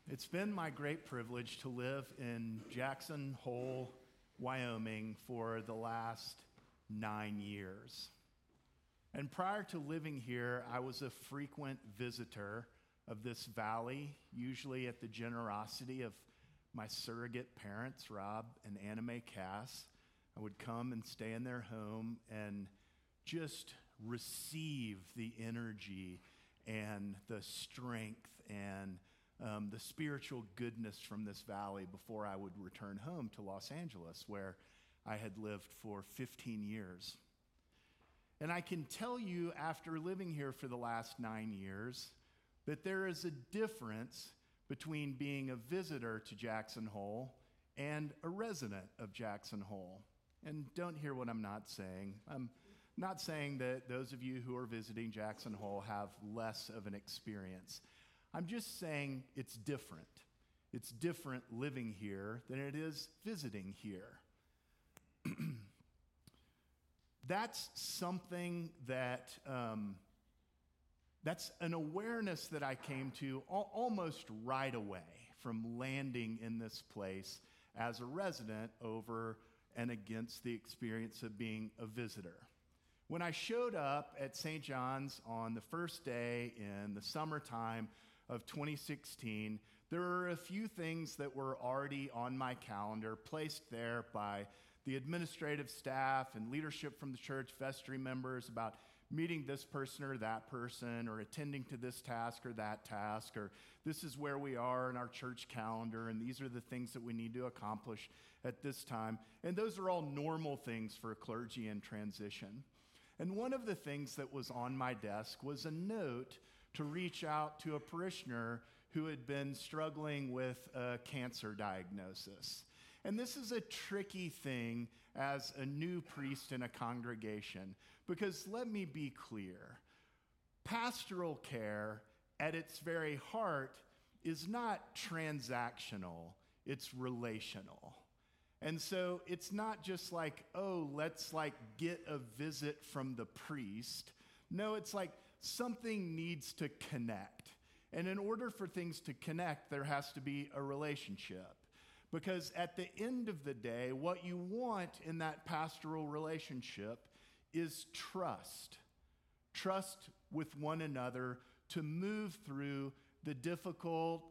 It's been my great privilege to live in Jackson Hole, Wyoming for the last 9 years. And prior to living here, I was a frequent visitor of this valley, usually at the generosity of my surrogate parents, Rob and Anna Mae Cass. I would come and stay in their home and just receive the energy and the strength and the spiritual goodness from this valley before I would return home to Los Angeles, where I had lived for 15 years. And I can tell you, after living here for the last 9 years, that there is a difference between being a visitor to Jackson Hole and a resident of Jackson Hole. And don't hear what I'm not saying. I'm not saying that those of you who are visiting Jackson Hole have less of an experience. I'm just saying it's different. It's different living here than it is visiting here. That's something that, that's an awareness that I came to almost right away from landing in this place as a resident over and against the experience of being a visitor. When I showed up at St. John's on the first day in the summertime of 2016, there were a few things that were already on my calendar, placed there by the administrative staff and leadership from the church, vestry members, about meeting this person or that person, or attending to this task or that task, or this is where we are in our church calendar, and these are the things that we need to accomplish at this time. And those are all normal things for a clergy in transition. And one of the things that was on my desk was a note to reach out to a parishioner who had been struggling with a cancer diagnosis. And this is a tricky thing as a new priest in a congregation, because let me be clear, pastoral care at its very heart is not transactional, it's relational. And so it's not just like, oh, let's get a visit from the priest. No, it's like something needs to connect. And in order for things to connect, there has to be a relationship. Because at the end of the day, what you want in that pastoral relationship is trust. Trust with one another to move through the difficult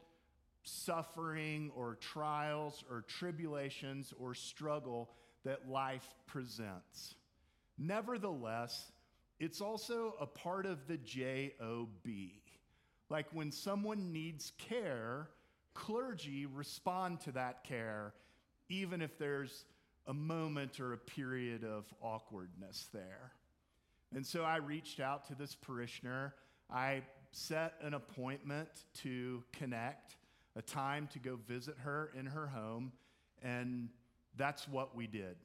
suffering or trials or tribulations or struggle that life presents. Nevertheless, it's also a part of the JOB. Like when someone needs care, clergy respond to that care, even if there's a moment or a period of awkwardness there. And so I reached out to this parishioner. I set an appointment to connect, a time to go visit her in her home, and that's what we did.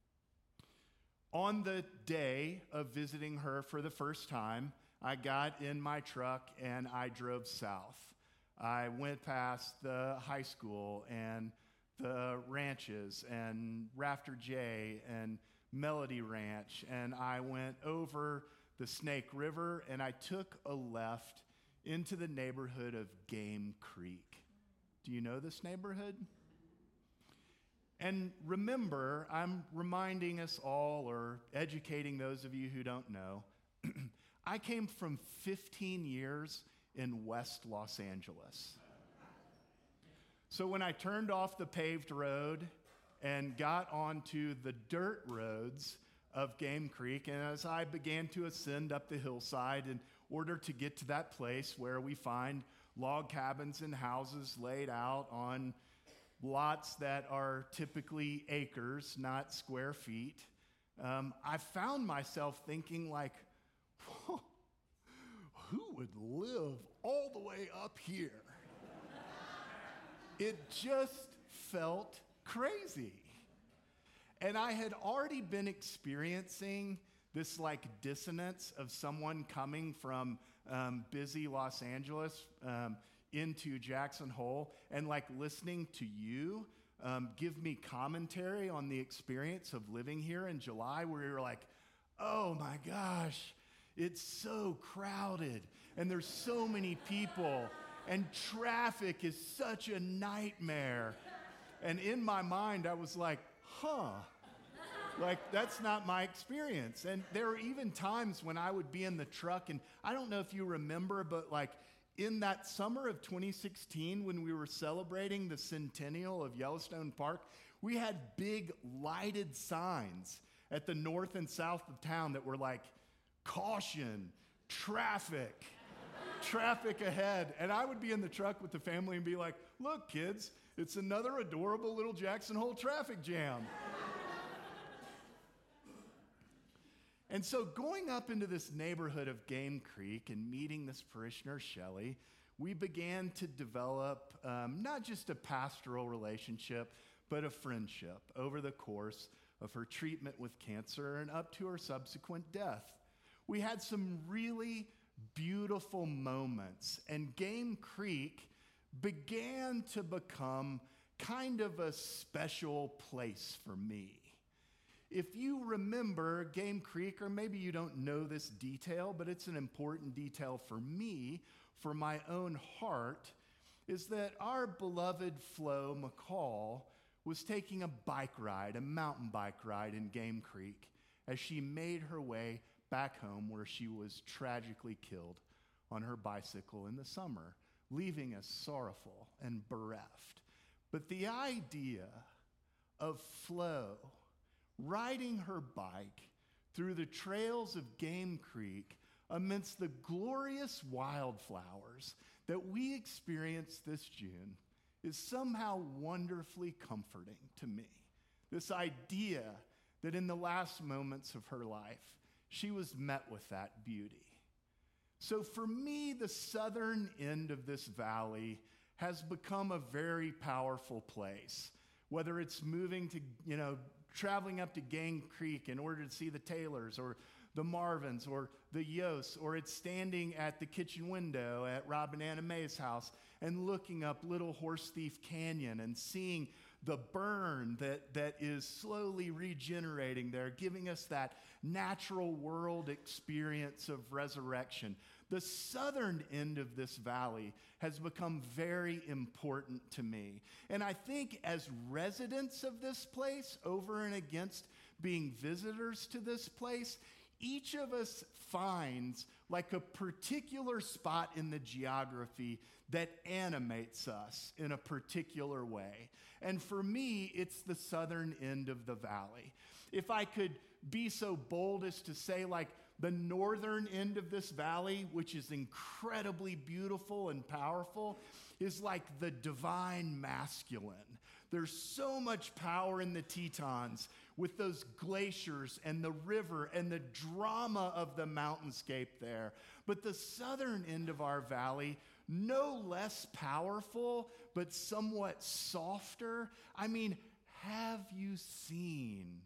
On the day of visiting her for the first time, I got in my truck and I drove south. I went past the high school and the ranches and Rafter J and Melody Ranch, and I went over the Snake River and I took a left into the neighborhood of Game Creek. Do you know this neighborhood? And remember, I'm reminding us all, or educating those of you who don't know, I came from 15 years in West Los Angeles. So when I turned off the paved road and got onto the dirt roads of Game Creek, and as I began to ascend up the hillside in order to get to that place where we find log cabins and houses laid out on lots that are typically acres, not square feet, I found myself thinking who would live all the way up here? It just felt crazy. And I had already been experiencing this dissonance of someone coming from busy Los Angeles into Jackson Hole, and listening to you give me commentary on the experience of living here in July, where you're like, oh my gosh, it's so crowded and there's so many people And traffic is such a nightmare. And in my mind, I was like, like, that's not my experience. And there were even times when I would be in the truck, and I don't know if you remember, but like in that summer of 2016, when we were celebrating the centennial of Yellowstone Park, we had big lighted signs at the north and south of town that were like, caution, traffic ahead. And I would be in the truck with the family and be like, look, kids, it's another adorable little Jackson Hole traffic jam. And so going up into this neighborhood of Game Creek and meeting this parishioner, Shelley, we began to develop not just a pastoral relationship, but a friendship over the course of her treatment with cancer and up to her subsequent death. We had some really beautiful moments, and Game Creek began to become kind of a special place for me. If you remember Game Creek, or maybe you don't know this detail, but it's an important detail for me, for my own heart, is that our beloved Flo McCall was taking a mountain bike ride in Game Creek as she made her way back home where she was tragically killed on her bicycle in the summer, leaving us sorrowful and bereft. But the idea of Flo riding her bike through the trails of Game Creek amidst the glorious wildflowers that we experienced this June is somehow wonderfully comforting to me. This idea that in the last moments of her life, she was met with that beauty. So for me, the southern end of this valley has become a very powerful place. Whether it's moving to, traveling up to Game Creek in order to see the Taylors or the Marvins or the Yosts, or it's standing at the kitchen window at Rob and Anna May's house and looking up Little Horse Thief Canyon and seeing the burn that is slowly regenerating there, giving us that natural world experience of resurrection. The southern end of this valley has become very important to me. And I think as residents of this place, over and against being visitors to this place, each of us finds like a particular spot in the geography that animates us in a particular way. And for me, it's the southern end of the valley. If I could be so bold as to say, like, the northern end of this valley, which is incredibly beautiful and powerful, is like the divine masculine. There's so much power in the Tetons with those glaciers and the river and the drama of the mountainscape there. But the southern end of our valley, no less powerful, but somewhat softer. I mean, have you seen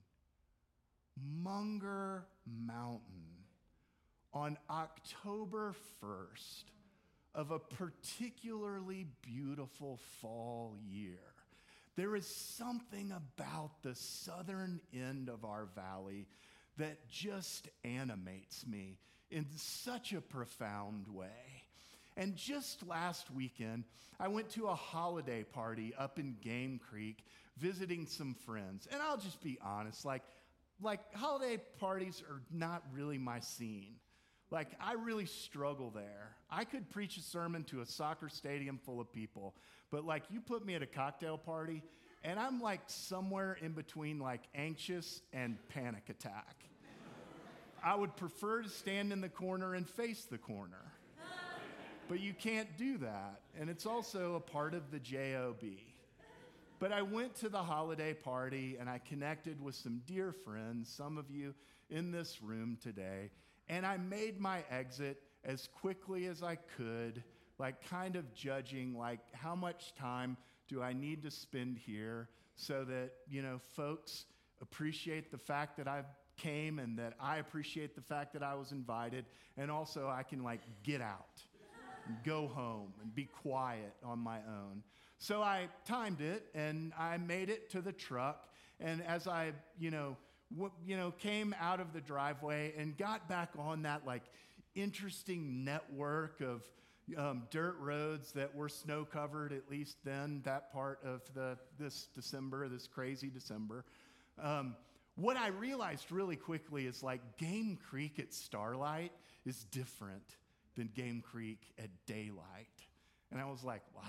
Munger Mountain on October 1st of a particularly beautiful fall year? There is something about the southern end of our valley that just animates me in such a profound way. And just last weekend, I went to a holiday party up in Game Creek visiting some friends. And I'll just be honest, like holiday parties are not really my scene. Like, I really struggle there. I could preach a sermon to a soccer stadium full of people, but like, you put me at a cocktail party, and I'm like somewhere in between like anxious and panic attack. I would prefer to stand in the corner and face the corner, but you can't do that, and it's also a part of the JOB. But I went to the holiday party, and I connected with some dear friends, some of you in this room today, and I made my exit as quickly as I could, like kind of judging, like, how much time do I need to spend here so that, folks appreciate the fact that I came and that I appreciate the fact that I was invited, and also I can like get out and go home and be quiet on my own. So I timed it, and I made it to the truck, and as I, came out of the driveway and got back on that like interesting network of, dirt roads that were snow covered, at least then, that part of this crazy December. What I realized really quickly is like Game Creek at starlight is different than Game Creek at daylight. And I was like, well,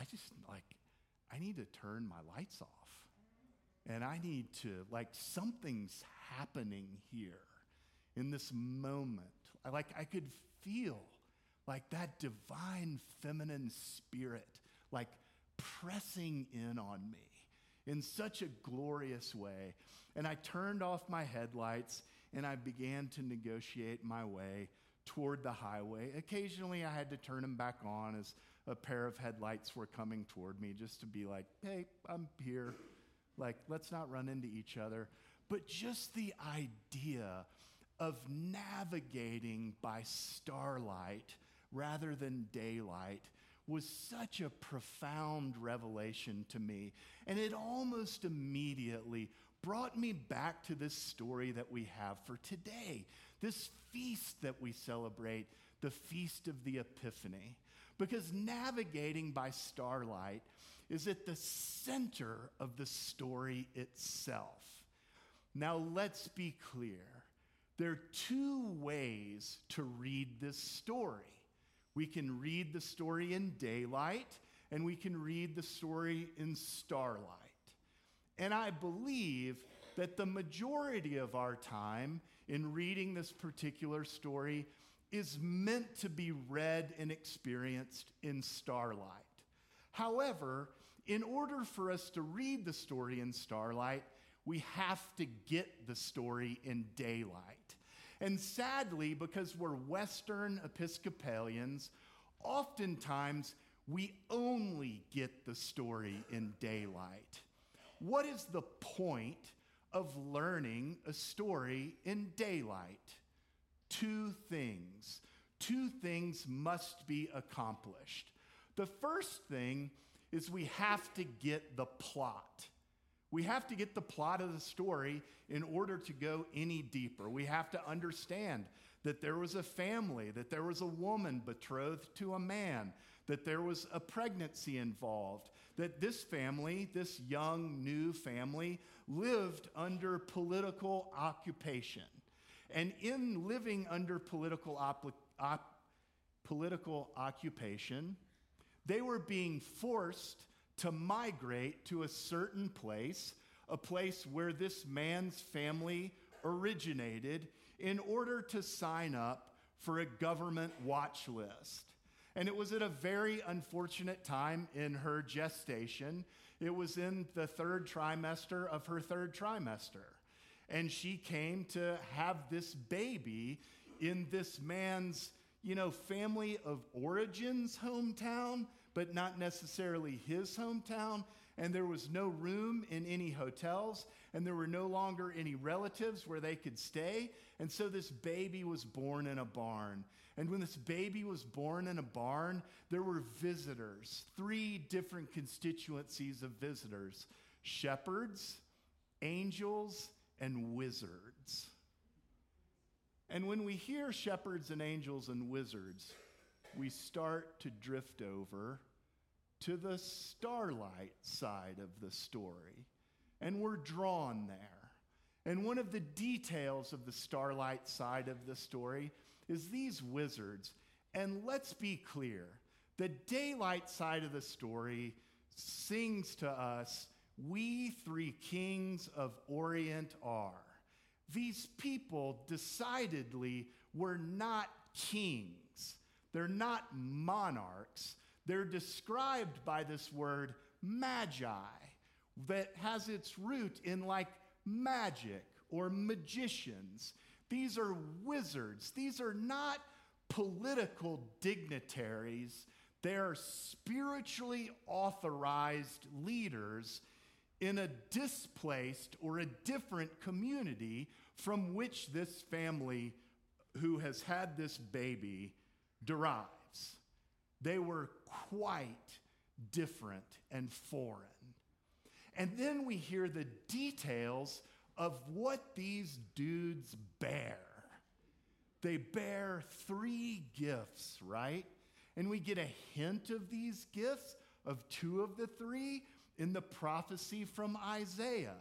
I need to turn my lights off. And I need to, something's happening here in this moment. I could feel that divine feminine spirit, pressing in on me in such a glorious way. And I turned off my headlights and I began to negotiate my way toward the highway. Occasionally I had to turn them back on as a pair of headlights were coming toward me, just to be like, hey, I'm here. Let's not run into each other. But just the idea of navigating by starlight rather than daylight was such a profound revelation to me. And it almost immediately brought me back to this story that we have for today, this feast that we celebrate, the Feast of the Epiphany. Because navigating by starlight is at the center of the story itself. Now, let's be clear. There are two ways to read this story. We can read the story in daylight, and we can read the story in starlight. And I believe that the majority of our time in reading this particular story is meant to be read and experienced in starlight. However, in order for us to read the story in starlight, we have to get the story in daylight. And sadly, because we're Western Episcopalians, oftentimes we only get the story in daylight. What is the point of learning a story in daylight? Two things. Two things must be accomplished. The first thing is we have to get the plot. We have to get the plot of the story in order to go any deeper. We have to understand that there was a family, that there was a woman betrothed to a man, that there was a pregnancy involved, that this family, this young, new family, lived under political occupation. And in living under political occupation, they were being forced to migrate to a certain place, a place where this man's family originated, in order to sign up for a government watch list. And it was at a very unfortunate time in her gestation. It was in the third trimester of her third trimester. And she came to have this baby in this man's, family of origins hometown, but not necessarily his hometown. And there was no room in any hotels, and there were no longer any relatives where they could stay. And so this baby was born in a barn. And when this baby was born in a barn, there were visitors, 3 different constituencies of visitors: shepherds, angels, and wizards. And when we hear shepherds and angels and wizards, we start to drift over to the starlight side of the story, and we're drawn there. And one of the details of the starlight side of the story is these wizards. And let's be clear, the daylight side of the story sings to us, "We 3 kings of Orient are." These people decidedly were not kings. They're not monarchs. They're described by this word magi that has its root in magic or magicians. These are wizards. These are not political dignitaries. They're spiritually authorized leaders in a displaced or a different community from which this family who has had this baby derives. They were quite different and foreign. And then we hear the details of what these dudes bear. They bear 3 gifts, right? And we get a hint of these gifts, of two of the three, in the prophecy from Isaiah,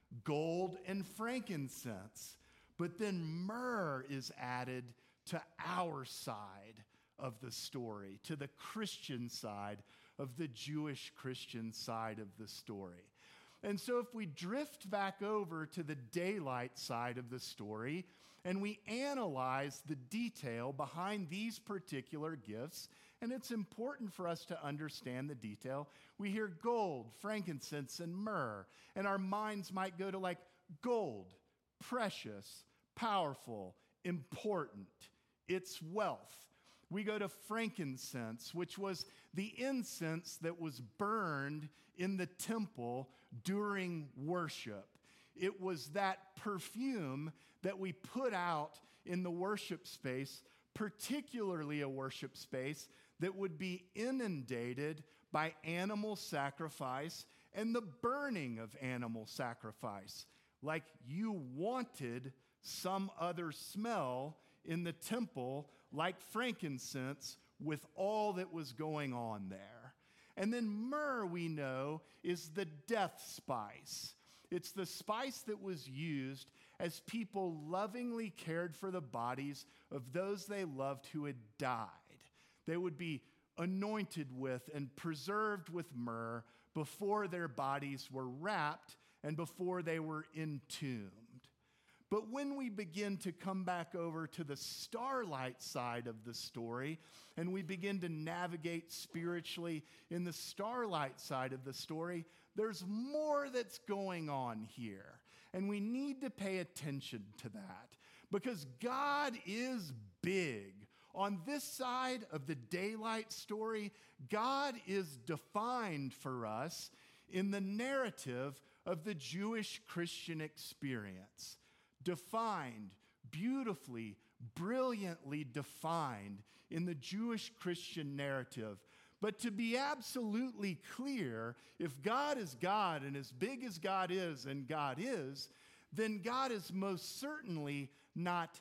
gold and frankincense. But then myrrh is added to our side of the story, to the Christian side of the Jewish Christian side of the story. And so if we drift back over to the daylight side of the story and we analyze the detail behind these particular gifts, and it's important for us to understand the detail, we hear gold, frankincense, and myrrh, and our minds might go to like gold, precious, powerful, important, it's wealth. We go to frankincense, which was the incense that was burned in the temple during worship. It was that perfume that we put out in the worship space, particularly a worship space that would be inundated by animal sacrifice and the burning of animal sacrifice. Like you wanted some other smell in the temple, like frankincense, with all that was going on there. And then myrrh, we know, is the death spice. It's the spice that was used as people lovingly cared for the bodies of those they loved who had died. They would be anointed with and preserved with myrrh before their bodies were wrapped and before they were entombed. But when we begin to come back over to the starlight side of the story, and we begin to navigate spiritually in the starlight side of the story, there's more that's going on here. And we need to pay attention to that because God is big. On this side of the daylight story, God is defined for us in the narrative of the Jewish Christian experience. Defined, beautifully, brilliantly defined in the Jewish Christian narrative. But to be absolutely clear, if God is God and as big as God is, and God is, then God is most certainly not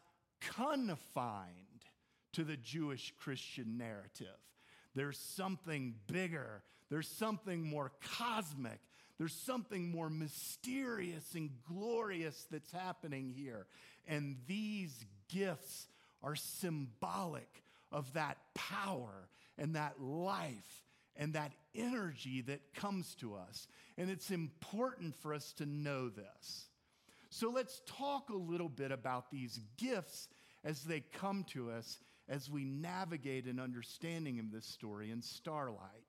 confined to the Jewish Christian narrative. There's something bigger. There's something more cosmic. There's something more mysterious and glorious that's happening here. And these gifts are symbolic of that power and that life and that energy that comes to us. And it's important for us to know this. So let's talk a little bit about these gifts as they come to us as we navigate an understanding of this story in Starlight.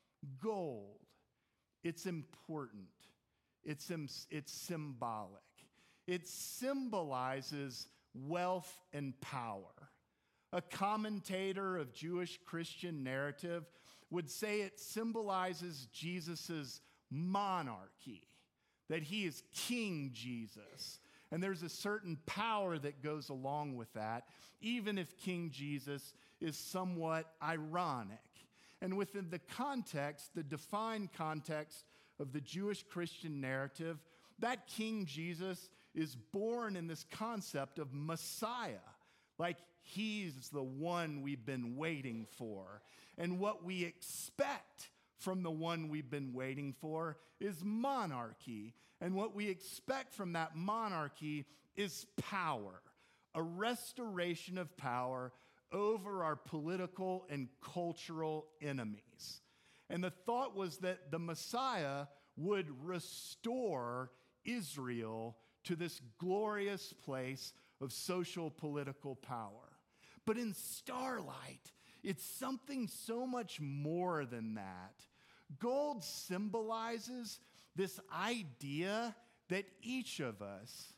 Gold. It's important. It's symbolic. It symbolizes wealth and power. A commentator of Jewish Christian narrative would say it symbolizes Jesus' monarchy, that he is King Jesus. And there's a certain power that goes along with that, even if King Jesus is somewhat ironic. And within the context, the defined context of the Jewish Christian narrative, that King Jesus is born in this concept of Messiah, like he's the one we've been waiting for. And what we expect from the one we've been waiting for is monarchy. And what we expect from that monarchy is power, a restoration of power over our political and cultural enemies. And the thought was that the Messiah would restore Israel to this glorious place of social political power. But in Starlight, it's something so much more than that. Gold symbolizes this idea that each of us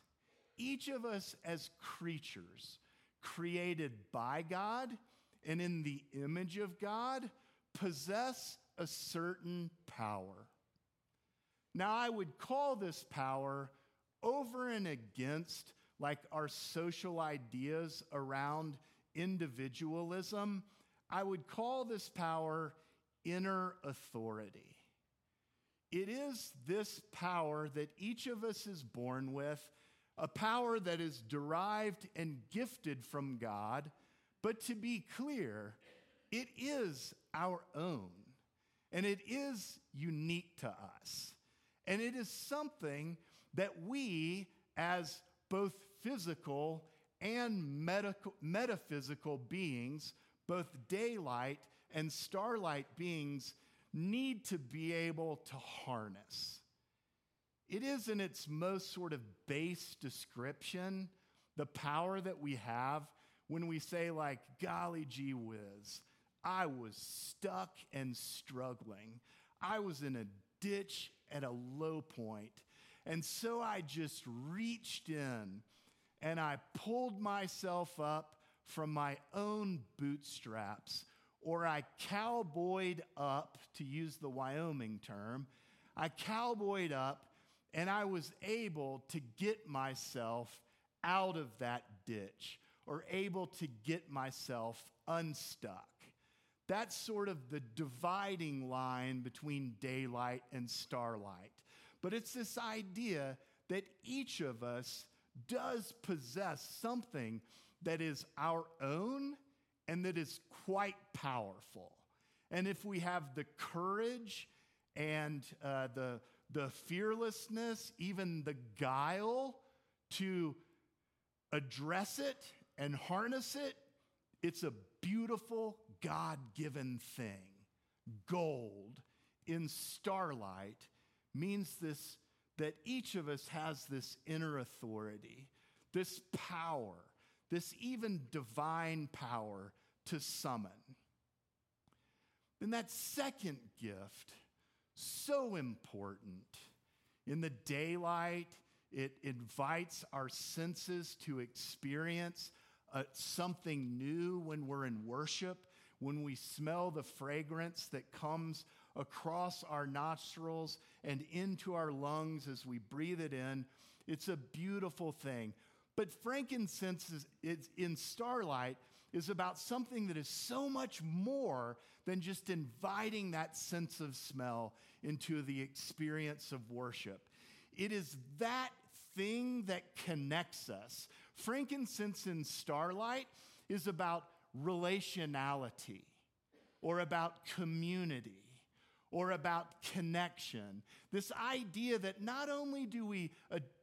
as creatures created by God and in the image of God possess a certain power. Now, I would call this power over and against like our social ideas around individualism. I would call this power inner authority. It is this power that each of us is born with, a power that is derived and gifted from God. But to be clear, it is our own, and it is unique to us. And it is something that we, as both physical and metaphysical beings, both daylight and starlight beings, need to be able to harness. It is, in its most sort of base description, the power that we have when we say, like, golly gee whiz, I was stuck and struggling. I was in a ditch at a low point. And so I just reached in and I pulled myself up from my own bootstraps, or I cowboyed up, to use the Wyoming term. I cowboyed up and I was able to get myself out of that ditch, or able to get myself unstuck. That's sort of the dividing line between daylight and starlight. But it's this idea that each of us does possess something that is our own and that is quite powerful. And if we have the courage and the fearlessness, even the guile to address it and harness it, it's a beautiful God-given thing. Gold in starlight means this, that each of us has this inner authority, this power, this even divine power to summon. And that second gift, so important. In the daylight, it invites our senses to experience something new when we're in worship, when we smell the fragrance that comes across our nostrils and into our lungs as we breathe it in. It's a beautiful thing. But frankincense in starlight is about something that is so much more than just inviting that sense of smell into the experience of worship. It is that thing that connects us. Frankincense in starlight is about relationality, or about community, or about connection. This idea that not only do we,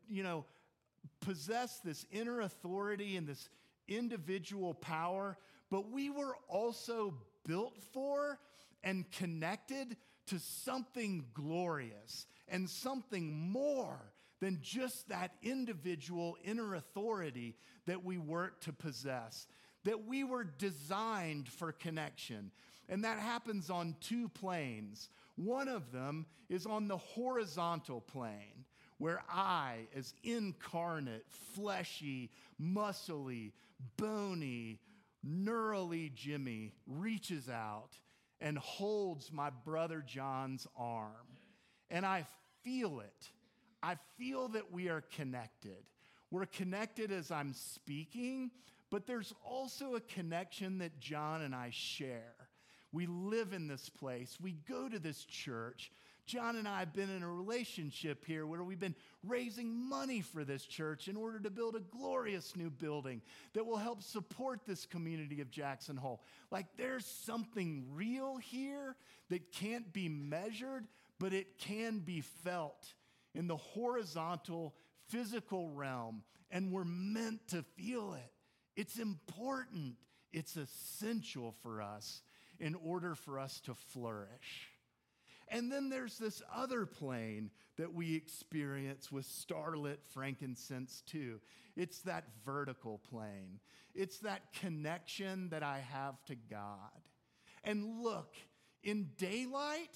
possess this inner authority and this individual power, but we were also built for and connected to something glorious and something more than just that individual inner authority that we work to possess. That we were designed for connection. And that happens on two planes. One of them is on the horizontal plane, where I, as incarnate, fleshy, muscly, bony, neurally Jimmy, reaches out and holds my brother John's arm. And I feel it. I feel that we are connected. We're connected as I'm speaking, but there's also a connection that John and I share. We live in this place. We go to this church. John and I have been in a relationship here where we've been raising money for this church in order to build a glorious new building that will help support this community of Jackson Hole. Like, there's something real here that can't be measured, but it can be felt in the horizontal, physical realm, and we're meant to feel it. It's important. It's essential for us in order for us to flourish. And then there's this other plane that we experience with starlit frankincense too. It's that vertical plane. It's that connection that I have to God. And look, in daylight,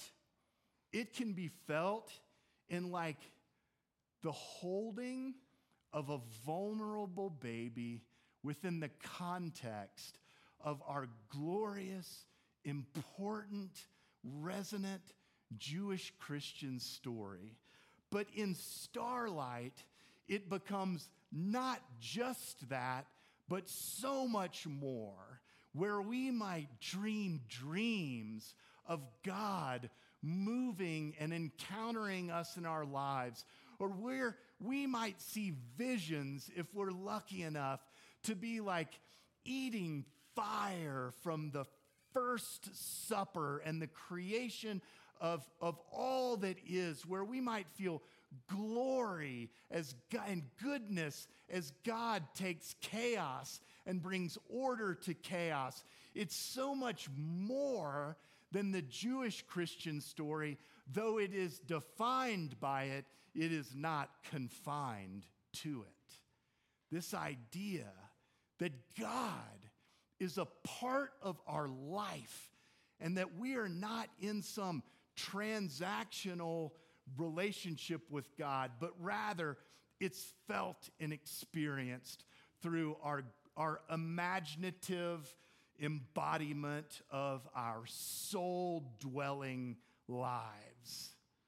it can be felt in like the holding of a vulnerable baby within the context of our glorious, important, resonant Jewish Christian story. But in starlight, it becomes not just that, but so much more, where we might dream dreams of God moving and encountering us in our lives, or where we might see visions, if we're lucky enough, to be like eating fire from the first supper and the creation of all that is, where we might feel glory as God, and goodness as God takes chaos and brings order to chaos. It's so much more than the Jewish Christian story. Though it is defined by it, it is not confined to it. This idea that God is a part of our life and that we are not in some transactional relationship with God, but rather it's felt and experienced through our imaginative embodiment of our soul-dwelling lives.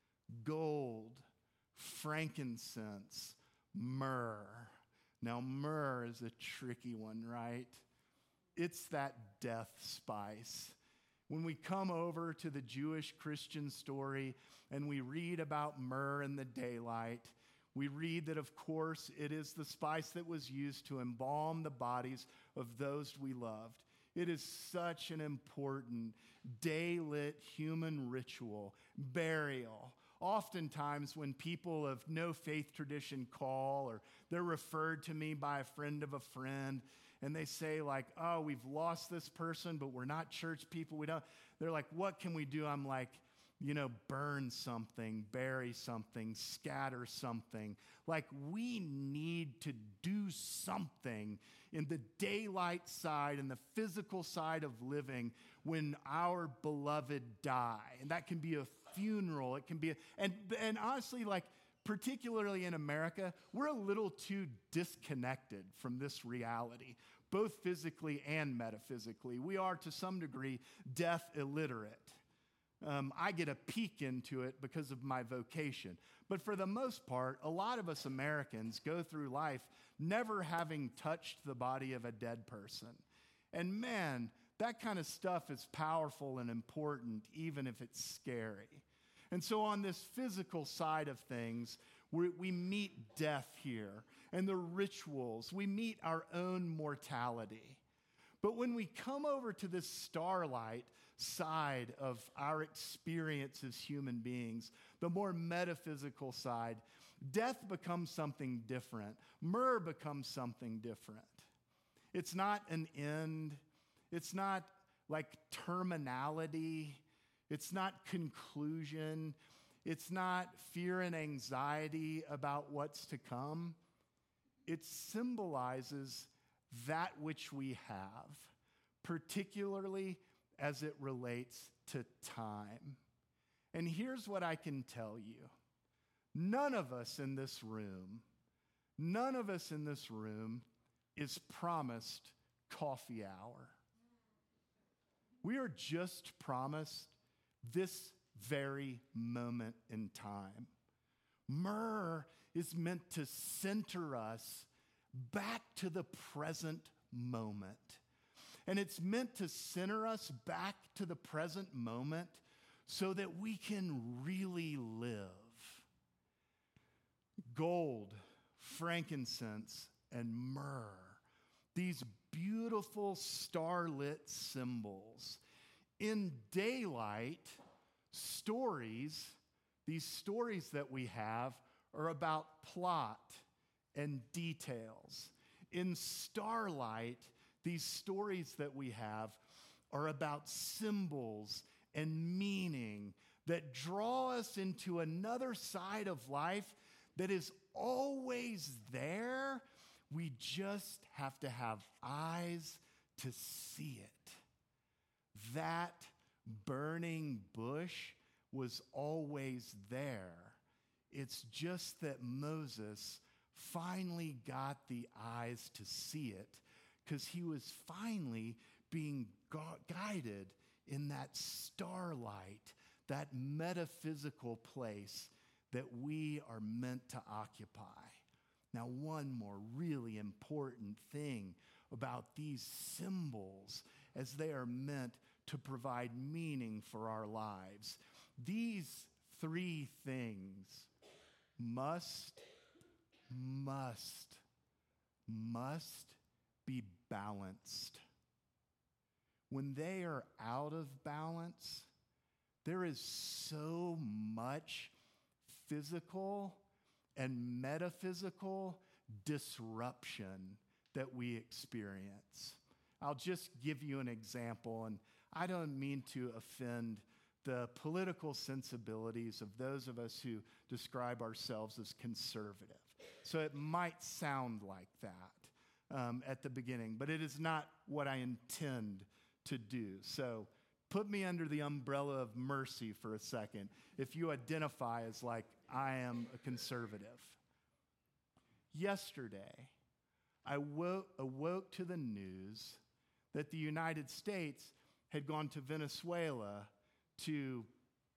Gold, frankincense, myrrh. Now, myrrh is a tricky one, right? It's that death spice. When we come over to the Jewish Christian story and we read about myrrh in the daylight, we read that, of course, it is the spice that was used to embalm the bodies of those we loved. It is such an important day-lit human ritual, burial. Oftentimes when people of no faith tradition call, or they're referred to me by a friend of a friend, and they say like, oh, we've lost this person, but we're not church people. They're like, what can we do? I'm like, burn something, bury something, scatter something. Like, we need to do something in the daylight side and the physical side of living when our beloved die. And that can be a funeral. It can be, and honestly, like, particularly in America, we're a little too disconnected from this reality, both physically and metaphysically. We are, to some degree, death illiterate. I get a peek into it because of my vocation. But for the most part, a lot of us Americans go through life never having touched the body of a dead person. And man, that kind of stuff is powerful and important, even if it's scary. And so on this physical side of things, we meet death here and the rituals. We meet our own mortality. But when we come over to this starlight side of our experience as human beings, the more metaphysical side, death becomes something different. Myrrh becomes something different. It's not an end. It's not like terminality. It's not conclusion. It's not fear and anxiety about what's to come. It symbolizes that which we have, particularly as it relates to time. And here's what I can tell you. None of us in this room is promised coffee hour. We are just promised this very moment in time. Myrrh is meant to center us back to the present moment. And it's meant to center us back to the present moment so that we can really live. Gold, frankincense, and myrrh, these beautiful starlit symbols. In daylight, these stories that we have are about plot and details. In starlight, these stories that we have are about symbols and meaning that draw us into another side of life that is always there. We just have to have eyes to see it. That burning bush was always there. It's just that Moses finally got the eyes to see it because he was finally being guided in that starlight, that metaphysical place that we are meant to occupy. Now, one more really important thing about these symbols as they are meant to provide meaning for our lives. These three things must be balanced. when they are out of balance, there is so much physical and metaphysical disruption that we experience. I'll just give you an example, and I don't mean to offend the political sensibilities of those of us who describe ourselves as conservative. So it might sound like that at the beginning, but it is not what I intend to do. So put me under the umbrella of mercy for a second if you identify as like, I am a conservative. Yesterday, I awoke to the news that the United States had gone to Venezuela to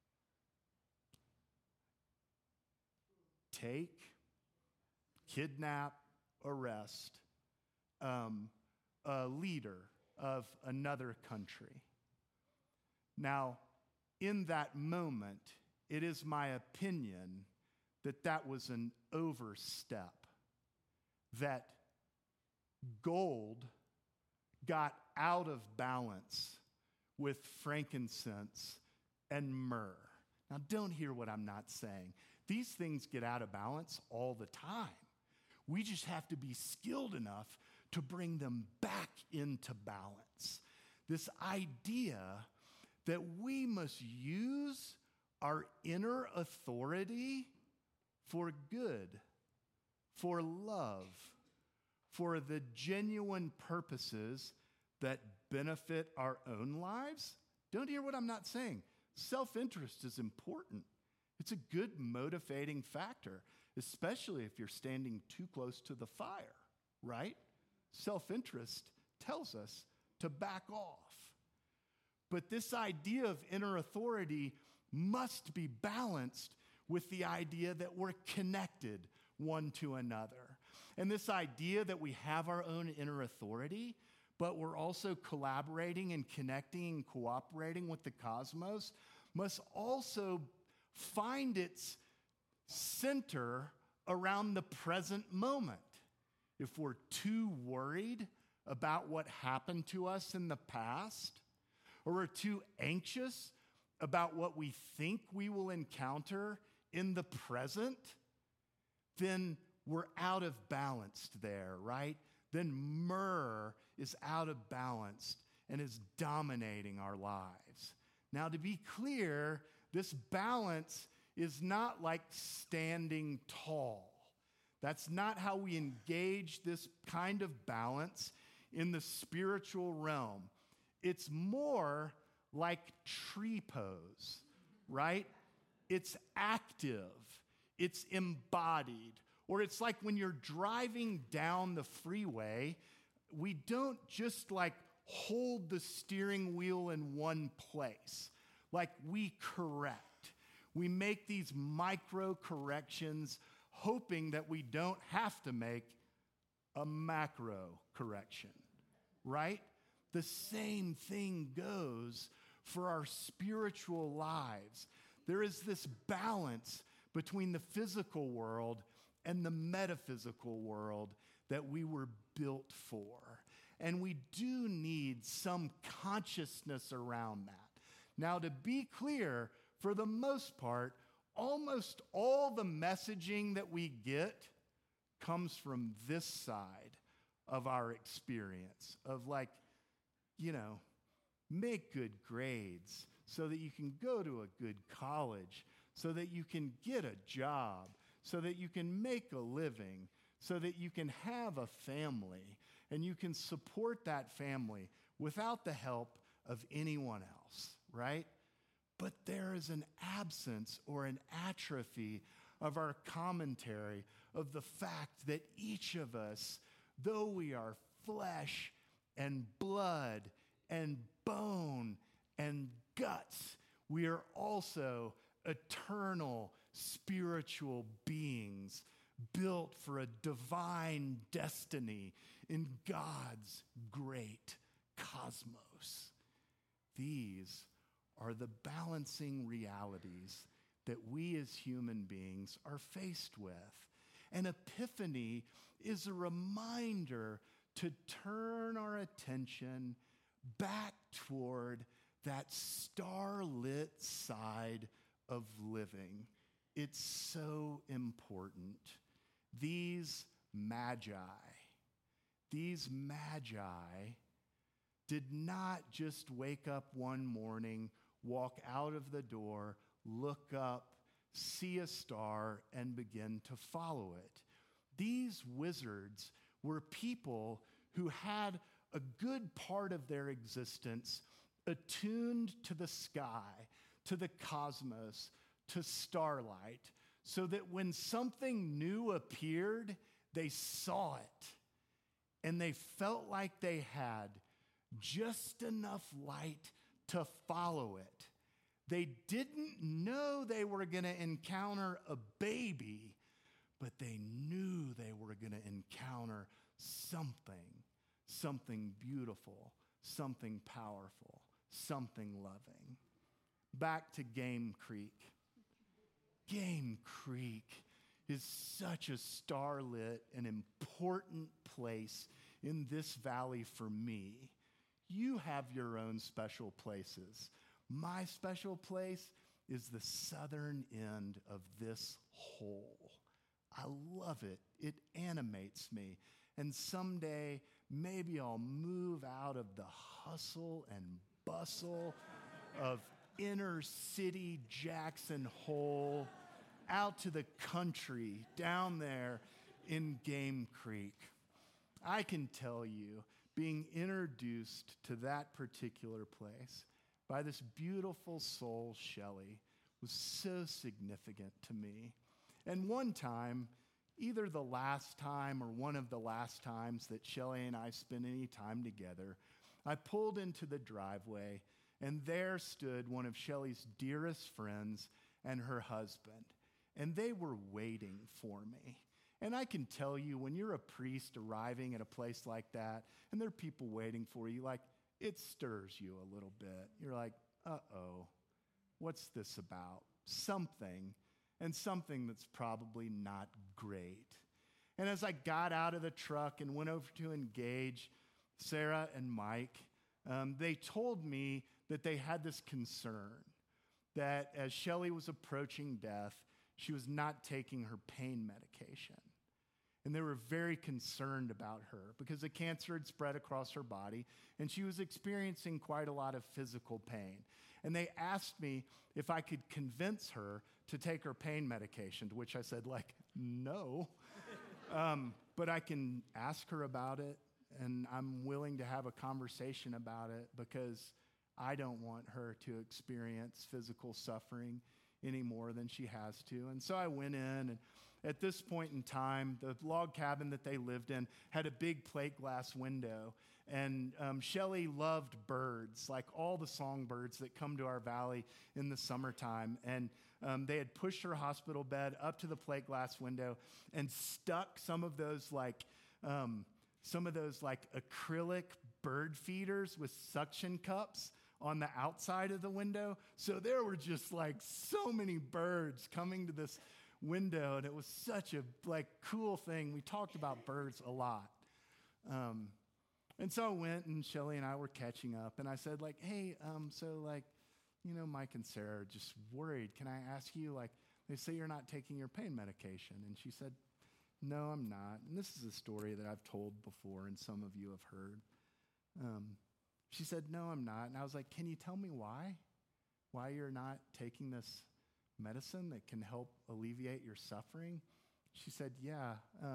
take, kidnap, arrest a leader of another country. Now, in that moment, it is my opinion that that was an overstep, that gold got out of balance with frankincense and myrrh. Now, don't hear what I'm not saying. These things get out of balance all the time. We just have to be skilled enough to bring them back into balance. This idea that we must use our inner authority for good, for love, for the genuine purposes that benefit our own lives. Don't hear what I'm not saying. Self-interest is important. It's a good motivating factor, especially if you're standing too close to the fire, right? Self-interest tells us to back off. But this idea of inner authority must be balanced with the idea that we're connected one to another. And this idea that we have our own inner authority, but we're also collaborating and connecting and cooperating with the cosmos, must also find its center around the present moment. If we're too worried about what happened to us in the past, or we're too anxious about what we think we will encounter in the present, then we're out of balance there, right? Then myrrh is out of balance and is dominating our lives. Now, to be clear, this balance is not like standing tall. That's not how we engage this kind of balance in the spiritual realm. It's more like tree pose, right? It's active, it's embodied, or it's like when you're driving down the freeway, we don't just like hold the steering wheel in one place. Like we correct. We make these micro corrections hoping that we don't have to make a macro correction, right? The same thing goes for our spiritual lives. There is this balance between the physical world and the metaphysical world that we were built for. And we do need some consciousness around that. Now, to be clear, for the most part, almost all the messaging that we get comes from this side of our experience of like, make good grades so that you can go to a good college, so that you can get a job, so that you can make a living, so that you can have a family, and you can support that family without the help of anyone else, right? But there is an absence or an atrophy of our commentary of the fact that each of us, though we are flesh and blood and bone and guts, we are also eternal spiritual beings built for a divine destiny in God's great cosmos. These are the balancing realities that we as human beings are faced with. And Epiphany is a reminder to turn our attention back toward that starlit side of living. It's so important. These magi did not just wake up one morning, walk out of the door, look up, see a star, and begin to follow it. These wizards were people who had a good part of their existence attuned to the sky, to the cosmos, to starlight, so that when something new appeared, they saw it, and they felt like they had just enough light to follow it. They didn't know they were going to encounter a baby, but they knew they were going to encounter something beautiful, something powerful, something loving. Back to Game Creek. Game Creek is such a starlit and important place in this valley for me. You have your own special places. My special place is the southern end of this hole. I love it. It animates me. And someday, maybe I'll move out of the hustle and bustle of inner city Jackson Hole out to the country down there in Game Creek. I can tell you, being introduced to that particular place by this beautiful soul, Shelley, was so significant to me. And one time, either the last time or one of the last times that Shelley and I spent any time together, I pulled into the driveway, and there stood one of Shelley's dearest friends and her husband. And they were waiting for me. And I can tell you, when you're a priest arriving at a place like that, and there are people waiting for you, like, it stirs you a little bit. You're like, uh-oh, what's this about? Something, and something that's probably not great. And as I got out of the truck and went over to engage Sarah and Mike, they told me that they had this concern that as Shelley was approaching death, she was not taking her pain medication. And they were very concerned about her because the cancer had spread across her body and she was experiencing quite a lot of physical pain. And they asked me if I could convince her to take her pain medication, to which I said, like, no. But I can ask her about it, and I'm willing to have a conversation about it because I don't want her to experience physical suffering any more than she has to. And so I went in, and at this point in time, the log cabin that they lived in had a big plate glass window. And Shelley loved birds, like all the songbirds that come to our valley in the summertime. And they had pushed her hospital bed up to the plate glass window and stuck some of those acrylic bird feeders with suction cups on the outside of the window. So there were just like so many birds coming to this window, and it was such a cool thing. We talked about birds a lot. And so I went, and Shelley and I were catching up, and I said, hey, Mike and Sarah are just worried. Can I ask you, they say you're not taking your pain medication? And she said, no, I'm not. And this is a story that I've told before, and some of you have heard. She said, no, I'm not. And I was like, can you tell me why? Why you're not taking this medicine that can help alleviate your suffering? She said, yeah,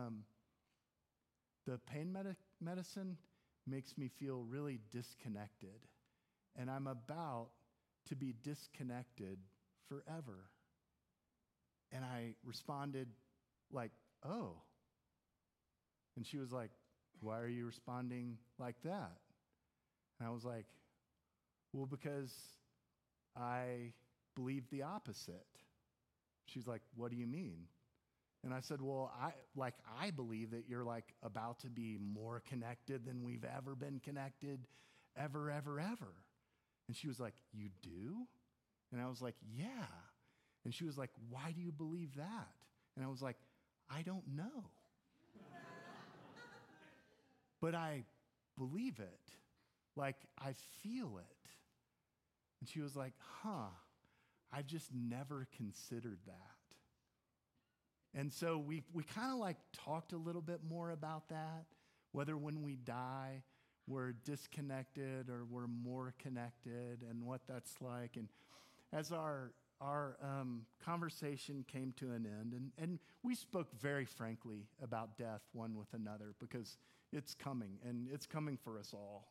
the pain medicine makes me feel really disconnected. And I'm about to be disconnected forever. And I responded oh. And she was like, why are you responding like that? And I was like, well, because I believe the opposite. She's like, what do you mean? And I said, well, I believe that you're about to be more connected than we've ever been connected, ever, ever, ever. And she was like, you do? And I was like, yeah. And she was like, why do you believe that? And I was like, I don't know. But I believe it. Like, I feel it. And she was like, I've just never considered that. And so we kind of like talked a little bit more about that, whether when we die, we're disconnected or we're more connected and what that's like. And as our conversation came to an end, and we spoke very frankly about death one with another because it's coming, and it's coming for us all.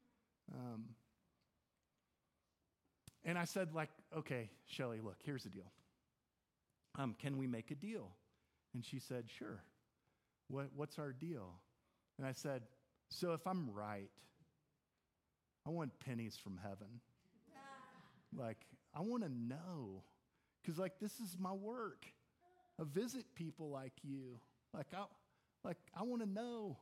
And I said, like, okay, Shelley, look, here's the deal. Can we make a deal? And she said, sure. What's our deal? And I said, so if I'm right, I want pennies from heaven. Like, I want to know. Because, like, this is my work. I visit people like you. I want to know.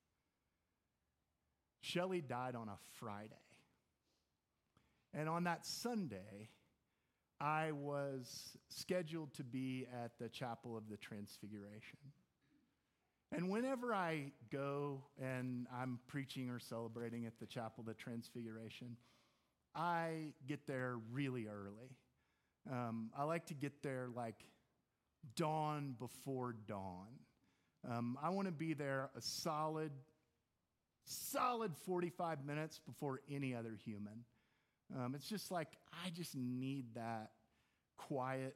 Shelley died on a Friday. And on that Sunday, I was scheduled to be at the Chapel of the Transfiguration. And whenever I go and I'm preaching or celebrating at the Chapel of the Transfiguration, I get there really early. I like to get there like dawn before dawn. I want to be there a solid 45 minutes before any other human. It's just like, I just need that quiet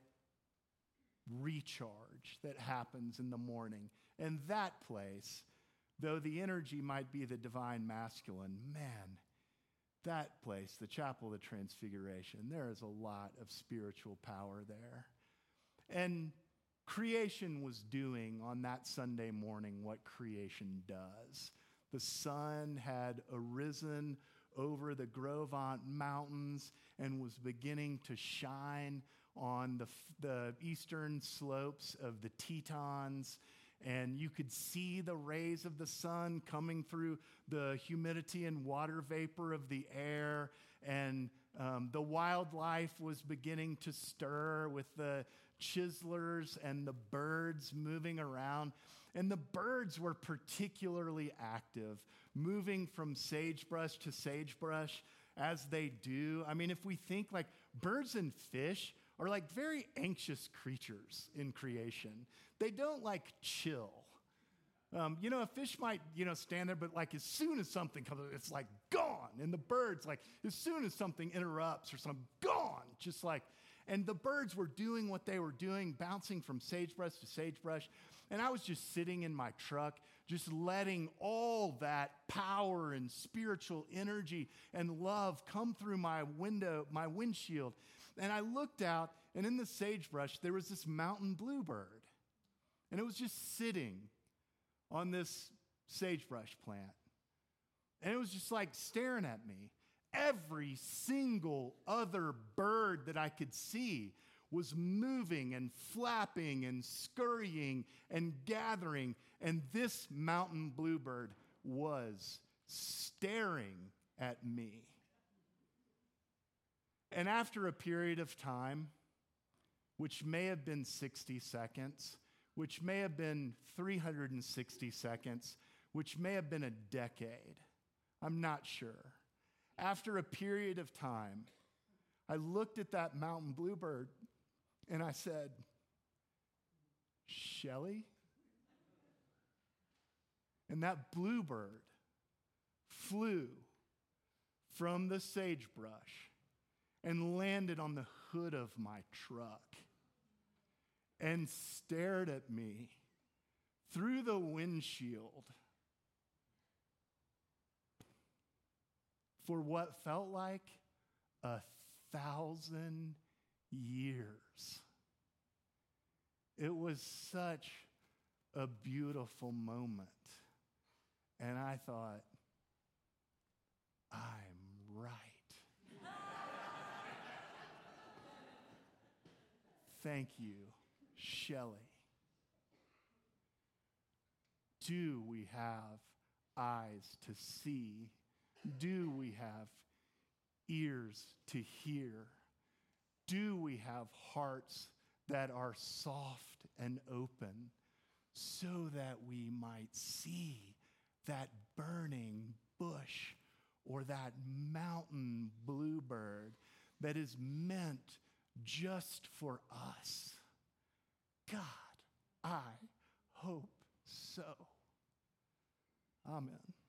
recharge that happens in the morning. And that place, though the energy might be the divine masculine, man, that place, the Chapel of the Transfiguration, there is a lot of spiritual power there. And creation was doing on that Sunday morning what creation does. The sun had arisen over the Gros Ventre Mountains and was beginning to shine on the eastern slopes of the Tetons. And you could see the rays of the sun coming through the humidity and water vapor of the air. And the wildlife was beginning to stir with the chiselers and the birds moving around. And the birds were particularly active, moving from sagebrush to sagebrush as they do. I mean, if we think like birds and fish are like very anxious creatures in creation. They don't like chill. A fish might, stand there, but like as soon as something comes, it's like gone. And the birds, like as soon as something interrupts or something, gone. Just like, and the birds were doing what they were doing, bouncing from sagebrush to sagebrush. And I was just sitting in my truck, just letting all that power and spiritual energy and love come through my windshield. And I looked out, and in the sagebrush, there was this mountain bluebird. And it was just sitting on this sagebrush plant. And it was just like staring at me. Every single other bird that I could see was moving and flapping and scurrying and gathering. And this mountain bluebird was staring at me. And after a period of time, which may have been 60 seconds, which may have been 360 seconds, which may have been a decade, I'm not sure. After a period of time, I looked at that mountain bluebird and I said, Shelley? And that bluebird flew from the sagebrush and landed on the hood of my truck and stared at me through the windshield for what felt like 1,000 years. It was such a beautiful moment. And I thought, I'm right. Thank you, Shelley. Do we have eyes to see? Do we have ears to hear? Do we have hearts that are soft and open so that we might see that burning bush or that mountain bluebird that is meant just for us. God, I hope so. Amen.